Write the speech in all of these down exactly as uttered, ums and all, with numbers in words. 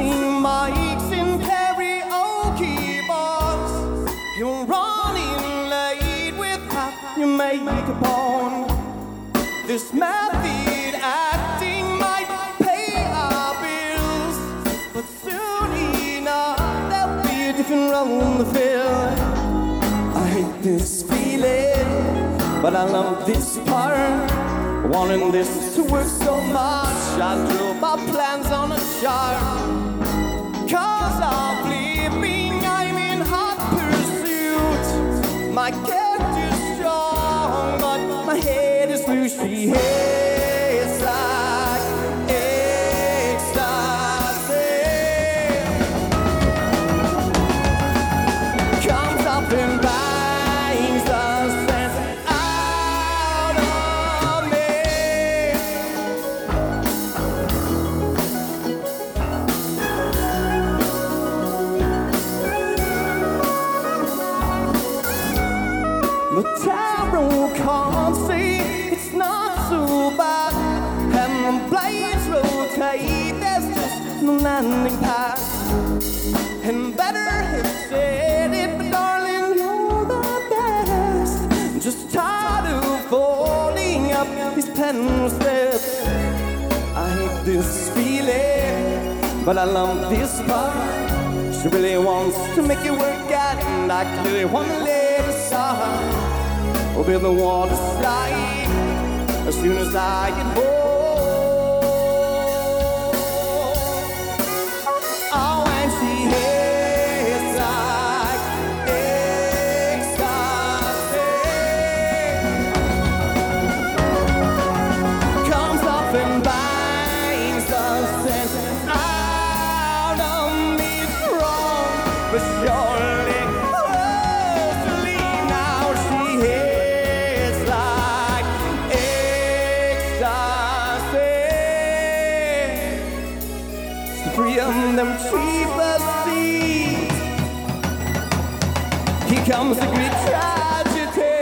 bouncing mics and karaoke bars. You're running late with half your makeup on. This method acting might pay our bills, but soon enough there'll be a different role to fill. I hate this feeling, but I love this part. Wanting this to work so much, I drew my plans on a chart. Cause of living, I'm in hot pursuit. My character's strong, but my head is loose. She hates like ecstasy. Comes up and binds the sense out of me. The tarot can't see it's not so bad, and the blades rotate, there's just no landing pad. And better have said it, but darling, you're the best. Just tired of folding up these pen steps. I hate this feeling, but I love this part. She really wants to make it work out, and I clearly want to let it start. Will be the water slide as soon as I get home. Oh, and she hates like ecstasy. Comes up and binds the sense out of me. It's wrong, but surely free of them cheaper seas. Here comes the great tragedy.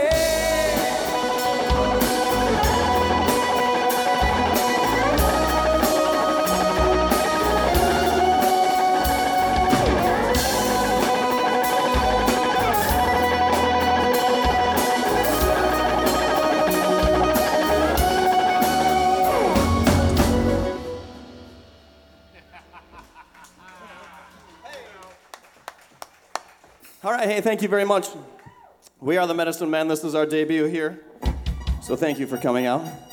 All right, hey, thank you very much. We are the Medicine Men. This is our debut here. So thank you for coming out.